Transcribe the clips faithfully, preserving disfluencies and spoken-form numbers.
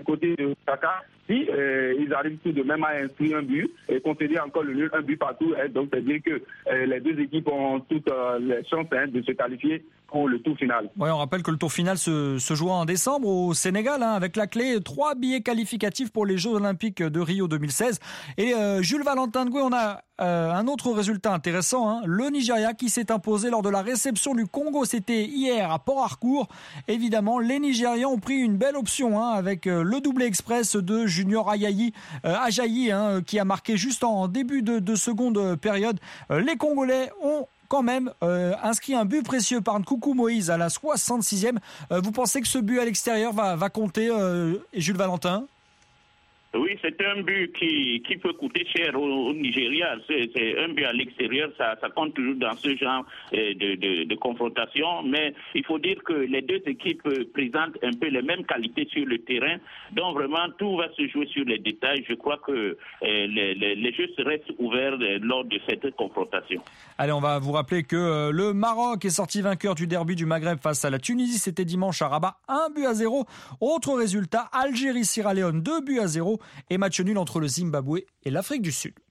côté de Kaka, si euh, ils arrivent tout de même à inscrire un but et concéder encore le nul, un but partout, hein, donc c'est-à-dire que euh, les deux équipes ont toutes euh, les chances hein, de se qualifier pour le tour final. Ouais, on rappelle que le tour final se, se jouera en décembre au Sénégal, hein, avec la clé trois billets qualificatifs pour les Jeux Olympiques de Rio deux mille seize. Et euh, Jules Valentin Ngoué, on a euh, un autre résultat intéressant, hein, le Nigeria qui s'est imposé lors de la réception du Congo, c'était hier à Port Harcourt. Évidemment, les Nigérians ont pris une belle option hein, avec euh, le doublé express de Junior Ajayi, euh, Ajayi hein, qui a marqué juste en début de, de seconde période. Euh, les Congolais ont quand même euh, inscrit un but précieux par Nkoukou Moïse à la soixante-sixième. Euh, vous pensez que ce but à l'extérieur va, va compter, euh, Jules Valentin ? Oui, c'est un but qui, qui peut coûter cher au, au Nigeria. C'est, c'est un but à l'extérieur, ça, ça compte toujours dans ce genre de, de, de confrontation. Mais il faut dire que les deux équipes présentent un peu les mêmes qualités sur le terrain. Donc vraiment, tout va se jouer sur les détails. Je crois que euh, les, les, les jeux restent ouverts lors de cette confrontation. Allez, on va vous rappeler que euh, le Maroc est sorti vainqueur du derby du Maghreb face à la Tunisie. C'était dimanche à Rabat, un but à zéro. Autre résultat, Algérie-Sierra Leone, deux buts à zéro. Et match nul entre le Zimbabwe et l'Afrique du Sud.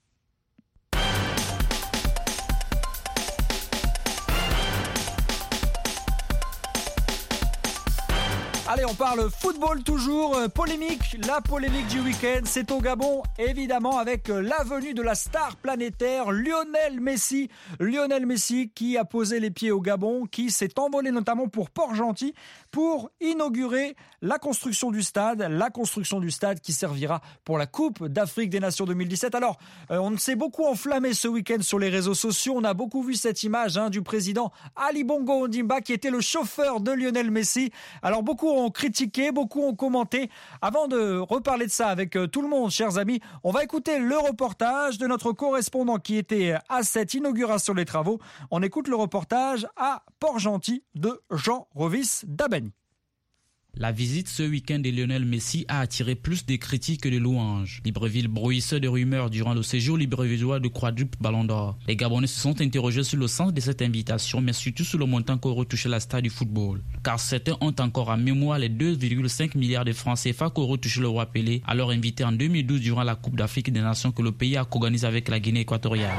Allez, on parle football toujours, euh, polémique, la polémique du week-end, c'est au Gabon, évidemment avec euh, la venue de la star planétaire Lionel Messi. Lionel Messi qui a posé les pieds au Gabon, qui s'est envolé notamment pour Port-Gentil pour inaugurer la construction du stade, la construction du stade qui servira pour la Coupe d'Afrique des Nations deux mille dix-sept. Alors, euh, on s'est beaucoup enflammé ce week-end sur les réseaux sociaux, on a beaucoup vu cette image hein, du président Ali Bongo Ondimba qui était le chauffeur de Lionel Messi. Alors beaucoup ont critiqué, beaucoup ont commenté. Avant de reparler de ça avec tout le monde, chers amis, on va écouter le reportage de notre correspondant qui était à cette inauguration des travaux. On écoute le reportage à Port-Gentil de Jean Rovis Dabani. La visite ce week-end de Lionel Messi a attiré plus de critiques que de louanges. Libreville bruissait de rumeurs durant le séjour librevillois de quadruple Ballon d'Or. Les Gabonais se sont interrogés sur le sens de cette invitation, mais surtout sur le montant qu'aurait touché la star du football. Car certains ont encore en mémoire les deux virgule cinq milliards de francs C F A qu'aurait touché le roi Pelé, alors invité en deux mille douze durant la Coupe d'Afrique des Nations que le pays a co-organisé avec la Guinée équatoriale.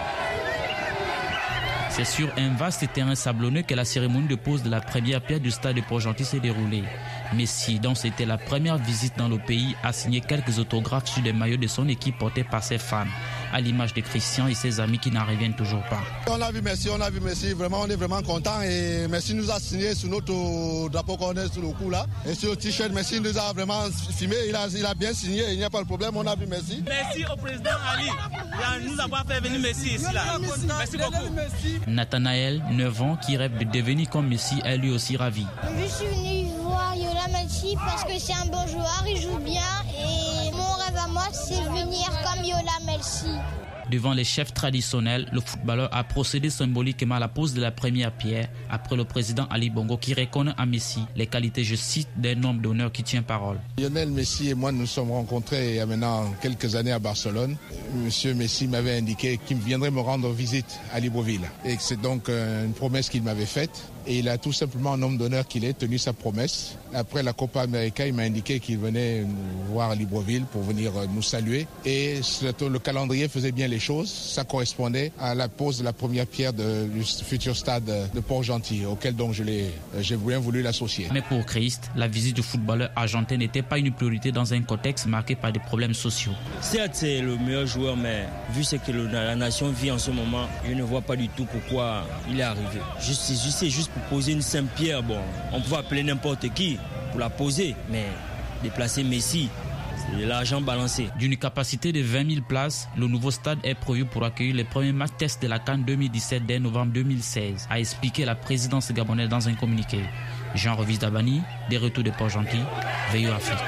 C'est sur un vaste terrain sablonneux que la cérémonie de pose de la première pierre du stade de Port-Gentil s'est déroulée. Messi, dont c'était la première visite dans le pays, a signé quelques autographes sur des maillots de son équipe portés par ses fans, à l'image de Christian et ses amis qui n'en reviennent toujours pas. On a vu Messi, on a vu Messi, vraiment on est vraiment content et Messi nous a signé sur notre drapeau qu'on a sur le cou là. Et sur le t-shirt, Messi nous a vraiment filmé, il a, il a bien signé, il n'y a pas de problème, on a vu Messi. Merci au président Ali, nous avons fait venir Messi ici là. Merci beaucoup. Nathanaël, neuf ans, qui rêve de devenir comme Messi, est lui aussi ravi. Je suis venu voir Lionel Messi parce que c'est un bon joueur, il joue bien et mon rêve à moi c'est venir comme Lionel Messi. Devant les chefs traditionnels, le footballeur a procédé symboliquement à la pose de la première pierre après le président Ali Bongo qui reconnaît à Messi les qualités, je cite, d'un homme d'honneur qui tient parole. Lionel Messi et moi nous nous sommes rencontrés il y a maintenant quelques années à Barcelone. Monsieur Messi m'avait indiqué qu'il viendrait me rendre visite à Libreville et c'est donc une promesse qu'il m'avait faite. Et il a tout simplement un homme d'honneur qu'il est, tenu sa promesse. Après la Copa América, il m'a indiqué qu'il venait nous voir à Libreville pour venir nous saluer. Et le calendrier faisait bien les choses. Ça correspondait à la pose de la première pierre de, du futur stade de Port-Gentil, auquel donc je l'ai, j'ai bien voulu l'associer. Mais pour Christ, la visite du footballeur argentin n'était pas une priorité dans un contexte marqué par des problèmes sociaux. Certes, c'est le meilleur joueur, mais vu ce que la nation vit en ce moment, je ne vois pas du tout pourquoi il est arrivé. Je sais, je sais juste pour poser une simple pierre, bon, on peut appeler n'importe qui pour la poser, mais déplacer Messi, c'est de l'argent balancé. D'une capacité de vingt mille places, le nouveau stade est prévu pour accueillir les premiers matchs tests de la CAN deux mille dix-sept dès novembre deux mille seize, a expliqué la présidence gabonaise dans un communiqué. Jean Rovis Dabani, des retours de Port-Gentil, V O Afrique.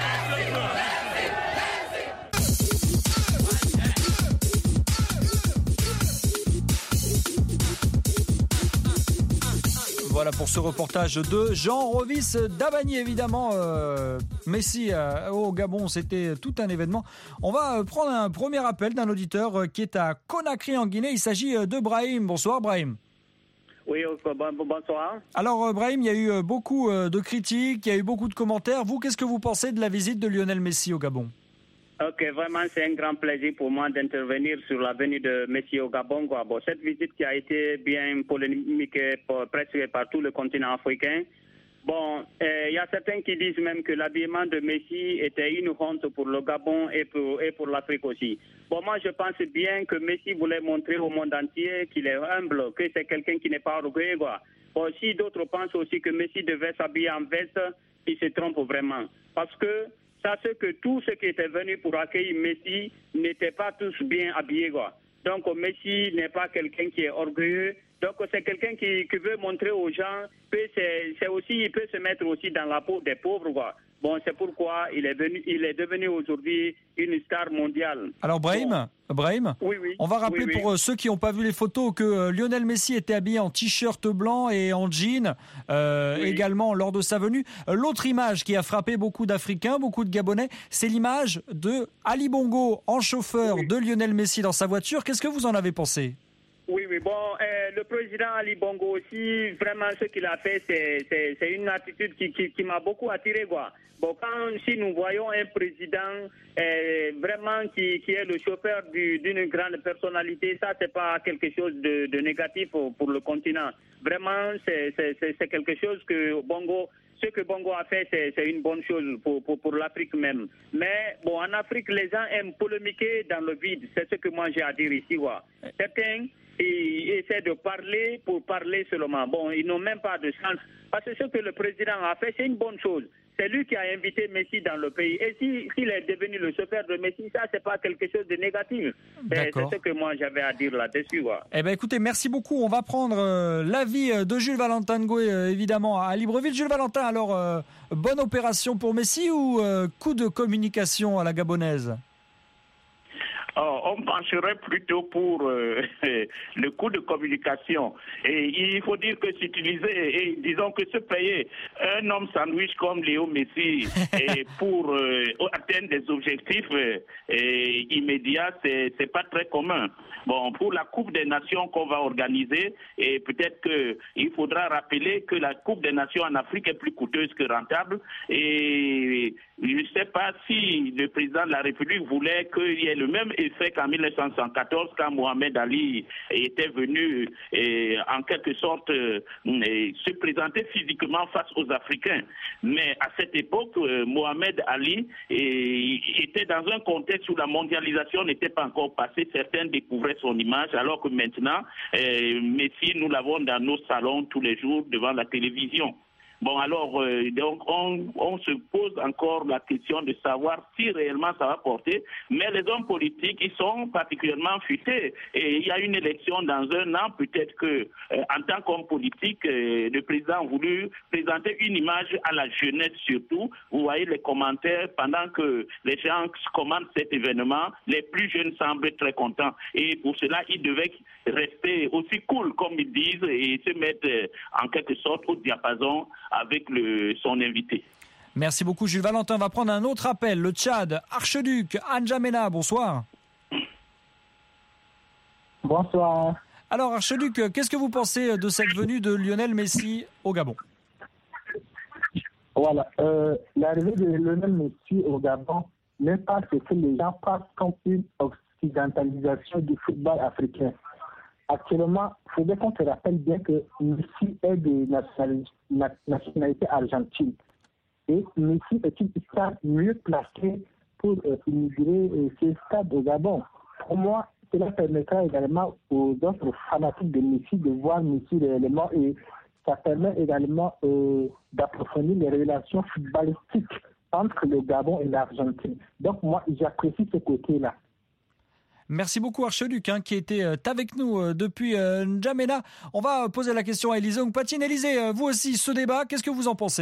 Voilà pour ce reportage de Jean Rovis Dabani, évidemment. Euh, Messi euh, au Gabon, c'était tout un événement. On va prendre un premier appel d'un auditeur qui est à Conakry en Guinée. Il s'agit de Brahim. Bonsoir Brahim. Oui, bon, bonsoir. Alors, Brahim, il y a eu beaucoup de critiques, il y a eu beaucoup de commentaires. Vous, qu'est-ce que vous pensez de la visite de Lionel Messi au Gabon? Ok, vraiment, c'est un grand plaisir pour moi d'intervenir sur la venue de Messi au Gabon. Bon, cette visite qui a été bien polémique presque par tout le continent africain. Bon, il euh, y a certains qui disent même que l'habillement de Messi était une honte pour le Gabon et pour, et pour l'Afrique aussi. Bon, moi, je pense bien que Messi voulait montrer au monde entier qu'il est humble, que c'est quelqu'un qui n'est pas orgueilleux, quoi. Bon, si d'autres pensent aussi que Messi devait s'habiller en veste, ils se trompent vraiment. Parce que sachez que tous ceux qui étaient venus pour accueillir Messi n'étaient pas tous bien habillés, quoi. Donc, Messi n'est pas quelqu'un qui est orgueilleux. Donc, c'est quelqu'un qui, qui veut montrer aux gens que c'est, c'est aussi, il peut se mettre aussi dans la peau des pauvres, quoi. Bon, c'est pourquoi il est, venu, il est devenu aujourd'hui une star mondiale. Alors, Brahim, bon. Brahim oui, oui. on va rappeler oui, oui. pour ceux qui n'ont pas vu les photos que euh, Lionel Messi était habillé en t-shirt blanc et en jean, euh, oui. également lors de sa venue. L'autre image qui a frappé beaucoup d'Africains, beaucoup de Gabonais, c'est l'image de Ali Bongo en chauffeur oui. de Lionel Messi dans sa voiture. Qu'est-ce que vous en avez pensé ? Oui, oui, bon, euh, le président Ali Bongo aussi, vraiment ce qu'il a fait, c'est, c'est, c'est une attitude qui, qui, qui m'a beaucoup attiré, quoi. Bon, quand si nous voyons un président euh, vraiment qui, qui est le chauffeur du, d'une grande personnalité, ça, c'est pas quelque chose de, de négatif pour, pour le continent. Vraiment, c'est, c'est, c'est, c'est quelque chose que Bongo... Ce que Bongo a fait, c'est, c'est une bonne chose pour, pour, pour l'Afrique même. Mais bon, en Afrique, les gens aiment polémiquer dans le vide. C'est ce que moi j'ai à dire ici. Ouais. Certains ils essaient de parler pour parler seulement. Bon, ils n'ont même pas de sens. Parce que ce que le président a fait, c'est une bonne chose. C'est lui qui a invité Messi dans le pays. Et si, s'il est devenu le chauffeur de Messi, ça, c'est pas quelque chose de négatif. C'est ce que moi, j'avais à dire là-dessus. Ouais. Eh bien, écoutez, merci beaucoup. On va prendre euh, l'avis de Jules Valentin Ngoué, euh, évidemment, à Libreville. Jules Valentin, alors, euh, bonne opération pour Messi ou euh, coup de communication à la gabonaise ? Oh, on pencherait plutôt pour euh, le coût de communication. Et il faut dire que s'utiliser, et disons que se payer un homme sandwich comme Léo Messi et pour euh, atteindre des objectifs euh, immédiats, c'est, c'est pas très commun. Bon, pour la Coupe des Nations qu'on va organiser, et peut-être qu'il faudra rappeler que la Coupe des Nations en Afrique est plus coûteuse que rentable. Et je ne sais pas si le président de la République voulait qu'il y ait le même effet qu'en mille neuf cent soixante-quatorze, quand Mohamed Ali était venu et, en quelque sorte et, se présenter physiquement face aux Africains. Mais à cette époque, Mohamed Ali et, était dans un contexte où la mondialisation n'était pas encore passée. Certains découvraient son image, alors que maintenant, eh, Messi, nous l'avons dans nos salons tous les jours devant la télévision. Bon, alors, euh, donc, on, on se pose encore la question de savoir si réellement ça va porter. Mais les hommes politiques, ils sont particulièrement futés. Et il y a une élection dans un an. Peut-être que, euh, en tant qu'homme politique, euh, le président a voulu présenter une image à la jeunesse surtout. Vous voyez les commentaires pendant que les gens commentent cet événement. Les plus jeunes semblent très contents. Et pour cela, ils devaient rester aussi cool, comme ils disent, et se mettre euh, en quelque sorte au diapason avec le, son invité. Merci beaucoup Jules Valentin. On va prendre un autre appel. Le Tchad, Archeduc, N'Djamena, bonsoir. Bonsoir. Alors Archeduc, qu'est-ce que vous pensez de cette venue de Lionel Messi au Gabon ? Voilà, euh, l'arrivée de Lionel Messi au Gabon n'est pas ce que les gens pensent comme une occidentalisation du football africain. Actuellement, il faudrait qu'on se rappelle bien que Messi est de nationalité argentine. Et Messi est une star mieux placée pour euh, inaugurer euh, ce stade au Gabon. Pour moi, cela permettra également aux autres fanatiques de Messi de voir Messi réellement et ça permet également euh, d'approfondir les relations footballistiques entre le Gabon et l'Argentine. Donc moi, j'apprécie ce côté-là. Merci beaucoup Archeduc hein, qui était euh, avec nous euh, depuis euh, N'Djamena. On va euh, poser la question à Élisée Ongpatine. Élisée, euh, vous aussi, ce débat, qu'est-ce que vous en pensez ?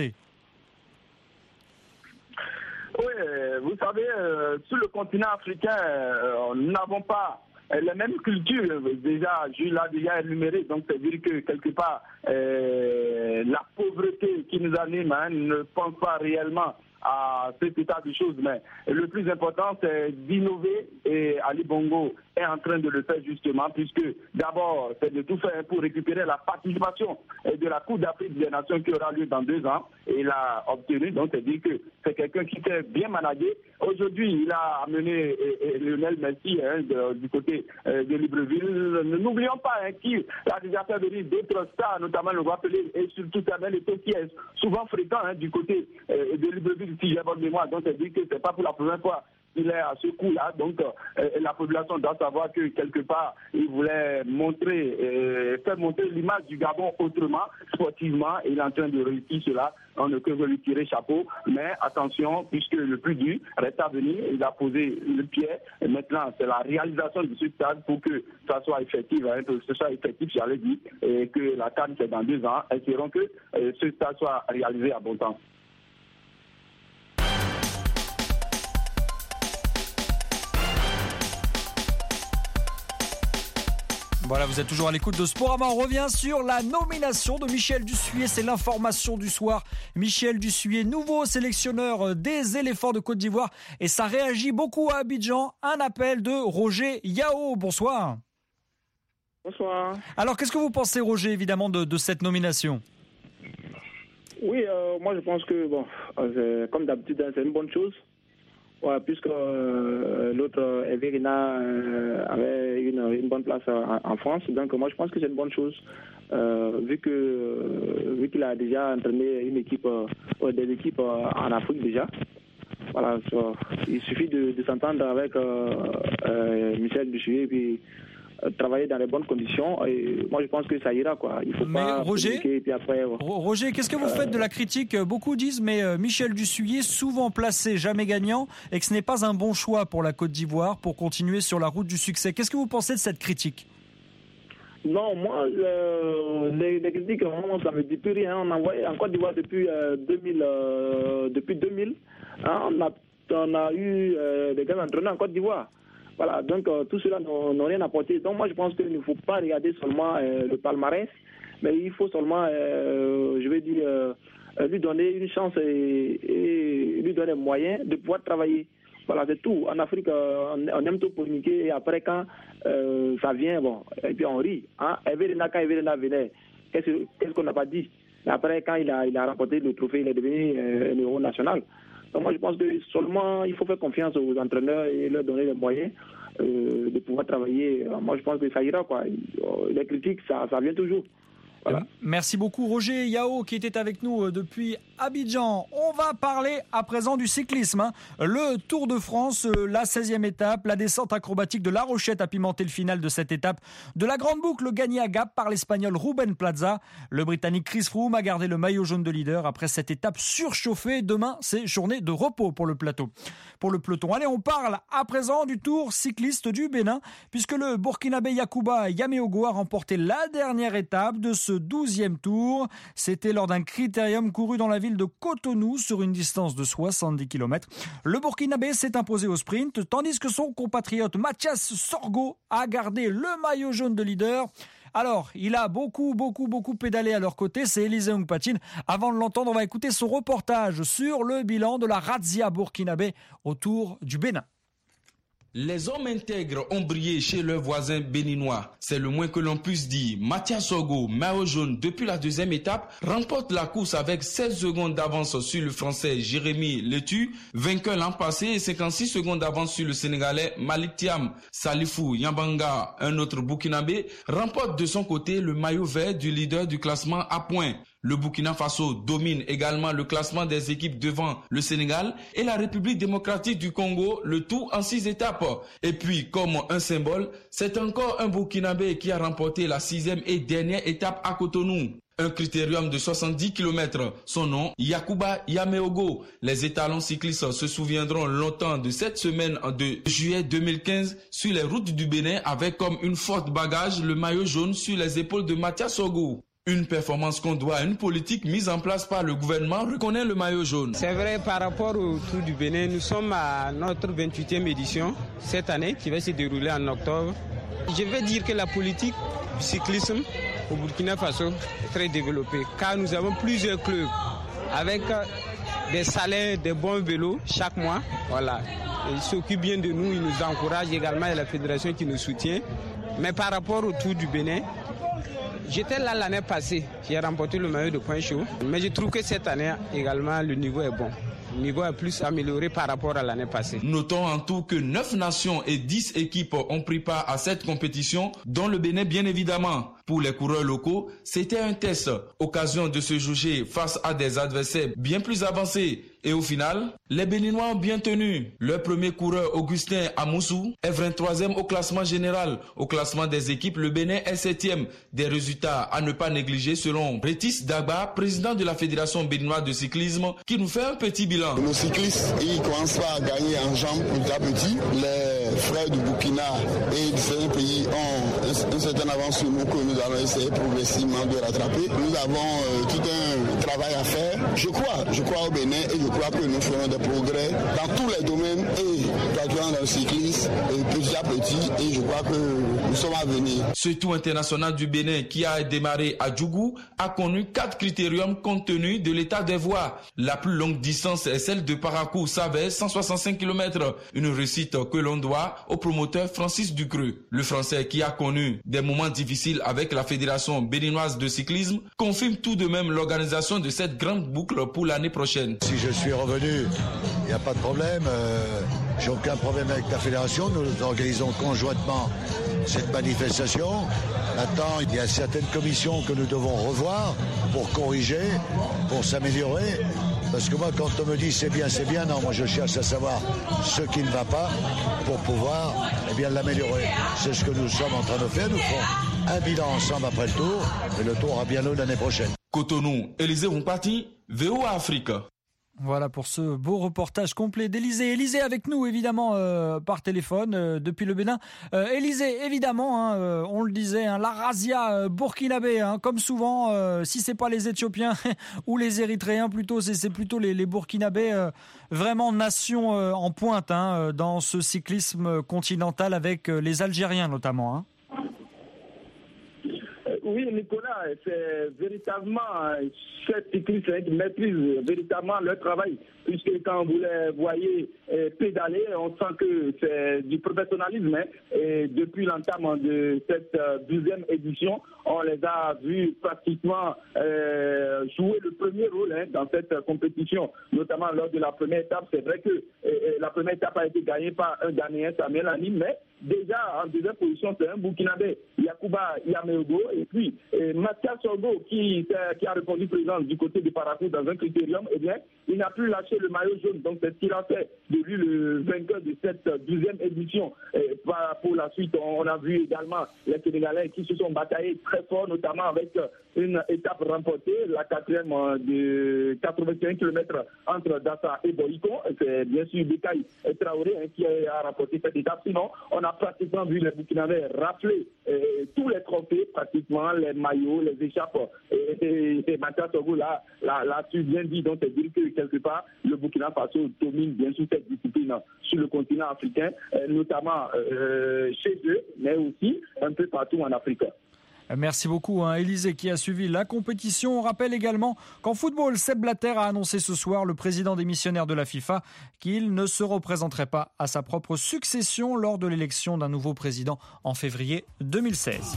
Oui, vous savez, euh, sur le continent africain, euh, nous n'avons pas euh, la même culture. Déjà, Jules l'a déjà énuméré, donc c'est-à-dire que quelque part, euh, la pauvreté qui nous anime hein, ne pense pas réellement à cet état de choses. Mais le plus important, c'est d'innover et Ali Bongo est en train de le faire justement, puisque d'abord, c'est de tout faire pour récupérer la participation de la Coupe d'Afrique des Nations qui aura lieu dans deux ans. Et il a obtenu, donc c'est-à-dire que c'est quelqu'un qui s'est bien managé. Aujourd'hui, il a amené Lionel Messi hein, de, du côté euh, de Libreville. N'oublions pas hein, qu'il a déjà fait venir d'autres stars, notamment le roi Pelé et surtout Samuel Eto'o qui est souvent fréquent hein, du côté euh, de Libreville, si j'ai bonne mémoire. Donc c'est-à-dire que c'est pas pour la première fois il est à ce coup-là, donc euh, la population doit savoir que quelque part il voulait montrer, euh, faire montrer l'image du Gabon autrement, sportivement, et il est en train de réussir cela. On ne peut lui tirer chapeau, mais attention, puisque le plus dur reste à venir, il a posé le pied, et maintenant c'est la réalisation de ce stade pour que ça soit effectif, hein, que ce soit effectif, j'allais dire, et que la CAN c'est dans deux ans, espérons que euh, ce stade soit réalisé à bon temps. Voilà, vous êtes toujours à l'écoute de Sporama. On revient sur la nomination de Michel Dussuyer. C'est l'information du soir. Michel Dussuyer, nouveau sélectionneur des éléphants de Côte d'Ivoire. Et ça réagit beaucoup à Abidjan. Un appel de Roger Yao. Bonsoir. Bonsoir. Alors, qu'est-ce que vous pensez, Roger, évidemment, de, de cette nomination ? Oui, euh, moi je pense que, bon, euh, comme d'habitude, c'est une bonne chose. Ouais, puisque euh, l'autre, Everina, euh, avait une, une bonne place en, en France. Donc moi je pense que c'est une bonne chose, euh, vu que euh, vu qu'il a déjà entraîné une équipe, euh, des équipes euh, en Afrique déjà. Voilà, so, il suffit de, de s'entendre avec euh, euh, Michel Dussuyer et puis euh, travailler dans les bonnes conditions. Et moi je pense que ça ira, quoi. Il faut mais pas Roger, et puis après, ouais. Roger, qu'est-ce que vous faites de la critique ? Beaucoup disent, mais euh, Michel Dussuyer, souvent placé, jamais gagnant, et que ce n'est pas un bon choix pour la Côte d'Ivoire pour continuer sur la route du succès. Qu'est-ce que vous pensez de cette critique ? Non, moi, euh, les, les critiques, vraiment, ça ne me dit plus rien. On a envoyé en Côte d'Ivoire depuis euh, deux mille. Euh, depuis deux mille hein, on, a, on a eu euh, des gars entraînés en Côte d'Ivoire. Voilà, donc euh, tout cela n'a rien apporté. Donc moi, je pense qu'il ne faut pas regarder seulement euh, le palmarès, mais il faut seulement, euh, je vais dire, euh, lui donner une chance et, et lui donner les moyens de pouvoir travailler. Voilà, c'est tout. En Afrique, euh, on, on aime tout polémiquer et après, quand euh, ça vient, bon, et puis on rit. Hein? Everina, quand Everina venait, qu'est-ce, qu'est-ce qu'on n'a pas dit? Mais après, quand il a, il a remporté le trophée, il est devenu euh, un héros national. Donc moi, je pense que seulement, il faut faire confiance aux entraîneurs et leur donner les moyens euh, de pouvoir travailler. Moi, je pense que ça ira, quoi. Les critiques, ça, ça vient toujours. Voilà. Merci beaucoup Roger Yao qui était avec nous depuis Abidjan. On va parler à présent du cyclisme. Hein. Le Tour de France, la seizième étape, la descente acrobatique de La Rochette a pimenté le final de cette étape de la grande boucle gagnée à Gap par l'Espagnol Ruben Plaza. Le Britannique Chris Froome a gardé le maillot jaune de leader après cette étape surchauffée. Demain, c'est journée de repos pour le plateau. Pour le peloton. Allez, on parle à présent du Tour cycliste du Bénin puisque le Burkinabé Yacouba Yameogo a remporté la dernière étape de ce douzième tour. C'était lors d'un critérium couru dans la ville de Cotonou sur une distance de soixante-dix kilomètres. Le Burkinabé s'est imposé au sprint, tandis que son compatriote Mathias Sorgo a gardé le maillot jaune de leader. Alors, il a beaucoup, beaucoup, beaucoup pédalé à leur côté, c'est Élisée Ongpatine. Avant de l'entendre, on va écouter son reportage sur le bilan de la razzia burkinabé au Tour du Bénin. Les hommes intègres ont brillé chez leurs voisins béninois. C'est le moins que l'on puisse dire. Mathias Sorgo, maillot jaune depuis la deuxième étape, remporte la course avec seize secondes d'avance sur le français Jérémy Letu, vainqueur l'an passé, et cinquante-six secondes d'avance sur le sénégalais Malik Thiam. Salifou Yambanga, un autre burkinabé, remporte de son côté le maillot vert du leader du classement à points. Le Burkina Faso domine également le classement des équipes devant le Sénégal et la République démocratique du Congo, le tout en six étapes. Et puis, comme un symbole, c'est encore un Burkinabé qui a remporté la sixième et dernière étape à Cotonou. Un critérium de soixante-dix kilomètres. Son nom, Yacouba Yameogo. Les étalons cyclistes se souviendront longtemps de cette semaine de juillet deux mille quinze sur les routes du Bénin avec comme une forte bagage le maillot jaune sur les épaules de Mathias Sorgo. Une performance qu'on doit à une politique mise en place par le gouvernement, reconnaît le maillot jaune. C'est vrai, par rapport au Tour du Bénin, nous sommes à notre vingt-huitième édition cette année qui va se dérouler en octobre. Je vais dire que la politique du cyclisme au Burkina Faso est très développée car nous avons plusieurs clubs avec des salaires, des bons vélos chaque mois. Voilà. Et il s'occupe bien de nous, il nous encourage également, il y a la fédération qui nous soutient. Mais par rapport au Tour du Bénin, j'étais là l'année passée, j'ai remporté le maillot de point chaud. Mais je trouve que cette année également, le niveau est bon. Le niveau est plus amélioré par rapport à l'année passée. Notons en tout que neuf nations et dix équipes ont pris part à cette compétition, dont le Bénin bien évidemment. Pour les coureurs locaux, c'était un test, occasion de se juger face à des adversaires bien plus avancés. Et au final, les Béninois ont bien tenu. Leur premier coureur, Augustin Amoussou, est vingt-troisième au classement général. Au classement des équipes, le Bénin est septième. Des résultats à ne pas négliger selon Rétis Dagba, président de la Fédération béninoise de cyclisme, qui nous fait un petit bilan. Nos cyclistes, ils commencent pas à gagner en jambes petit à petit. Les frères du Burkina et de certains pays ont une certaine avance sur nous que nous allons essayer progressivement de rattraper. Nous avons euh, tout un travail à faire. Je crois, je crois au Bénin et je Je crois que nous ferons des progrès dans tous les domaines et particulièrement dans le cyclisme, petit à petit, et je crois que nous sommes à venir. Ce tour international du Bénin qui a démarré à Djougou a connu quatre critériums compte tenu de l'état des voies. La plus longue distance est celle de Parakou-Savès, cent soixante-cinq kilomètres, une réussite que l'on doit au promoteur Francis Ducreux. Le Français qui a connu des moments difficiles avec la Fédération béninoise de cyclisme confirme tout de même l'organisation de cette grande boucle pour l'année prochaine. Si je suis revenu, il n'y a pas de problème, euh, j'ai aucun problème avec la fédération, nous organisons conjointement cette manifestation. Maintenant, il y a certaines commissions que nous devons revoir pour corriger, pour s'améliorer. Parce que moi, quand on me dit c'est bien, c'est bien, non, moi je cherche à savoir ce qui ne va pas pour pouvoir eh bien, l'améliorer. C'est ce que nous sommes en train de faire. Nous ferons un bilan ensemble après le tour, et le tour aura bien lieu l'année prochaine. Cotonou, Élisée Rompati, V O A Afrique. Voilà pour ce beau reportage complet d'Élisée. Élisée avec nous évidemment euh, par téléphone euh, depuis le Bénin. Euh, Élisée évidemment, hein, euh, on le disait, hein, la razzia euh, burkinabé, hein, comme souvent, euh, si c'est pas les Éthiopiens ou les Érythréens plutôt, c'est, c'est plutôt les, les Burkinabés, euh, vraiment nation euh, en pointe hein, dans ce cyclisme continental avec euh, les Algériens notamment. Hein. Oui, Nicolas, c'est véritablement ces cyclistes qui maîtrisent véritablement leur travail. Puisque quand vous les voyez pédaler, on sent que c'est du professionnalisme. Hein. Et depuis l'entame de cette douzième édition, on les a vus pratiquement euh, jouer le premier rôle hein, dans cette compétition, notamment lors de la première étape. C'est vrai que euh, la première étape a été gagnée par un Ghanéen, Samuel Ani, mais déjà en deuxième position, c'est un Burkinabé, Yacouba Yameogo, et puis euh, Mathias Sorgo, qui, qui a répondu présent du côté de Parakou dans un critérium, eh bien, il n'a plus lâché le maillot jaune. Donc, c'est ce qu'il a fait de lui le vainqueur de cette douzième édition. Et pour la suite, on a vu également les Sénégalais qui se sont bataillés très fort, notamment avec une étape remportée, la quatrième de quatre-vingt-et un kilomètres entre Dassa et Boïko. C'est bien sûr Bekaï Traoré hein, qui a remporté cette étape. Sinon, on a pratiquement vu les Burkinabés rafler euh, tous les trophées, pratiquement les maillots, les échappes. Et, et, et Mathias Sorgo là, là, là, tu viens dit, donc c'est dire que quelque part, le Burkina Faso domine bien sûr cette discipline sur le continent africain, euh, notamment euh, chez eux, mais aussi un peu partout en Afrique. Merci beaucoup, hein, Élisée, qui a suivi la compétition. On rappelle également qu'en football, Sepp Blatter a annoncé ce soir, le président démissionnaire de la FIFA, qu'il ne se représenterait pas à sa propre succession lors de l'élection d'un nouveau président en février deux mille seize.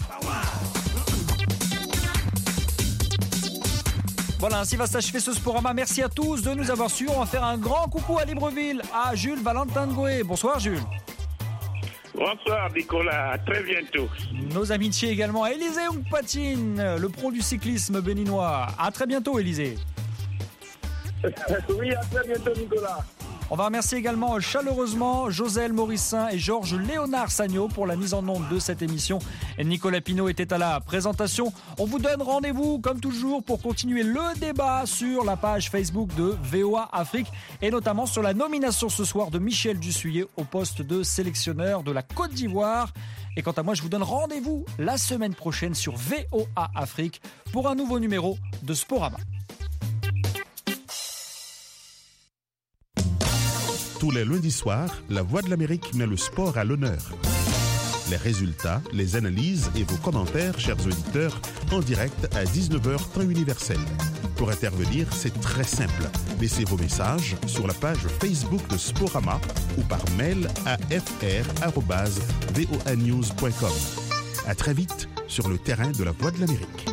Voilà, ainsi va s'achever ce Sporama. Merci à tous de nous avoir suivis. On va faire un grand coucou à Libreville, à Jules Valentin Ngoué. Bonsoir Jules. Bonsoir Nicolas, à très bientôt. Nos amitiés également à Élisée Oungpatine, le pro du cyclisme béninois. À très bientôt Élisée. Oui, à très bientôt Nicolas. On va remercier également chaleureusement Joselle Morissin et Georges Léonard Sagno pour la mise en onde de cette émission. Et Nicolas Pinault était à la présentation. On vous donne rendez-vous comme toujours pour continuer le débat sur la page Facebook de V O A Afrique et notamment sur la nomination ce soir de Michel Dussuyer au poste de sélectionneur de la Côte d'Ivoire. Et quant à moi, je vous donne rendez-vous la semaine prochaine sur V O A Afrique pour un nouveau numéro de Sporama. Tous les lundis soirs, La Voix de l'Amérique met le sport à l'honneur. Les résultats, les analyses et vos commentaires, chers auditeurs, en direct à dix-neuf heures temps universel. Pour intervenir, c'est très simple. Laissez vos messages sur la page Facebook de Sporama ou par mail à f r arobase voa news point com. À très vite sur le terrain de la Voix de l'Amérique.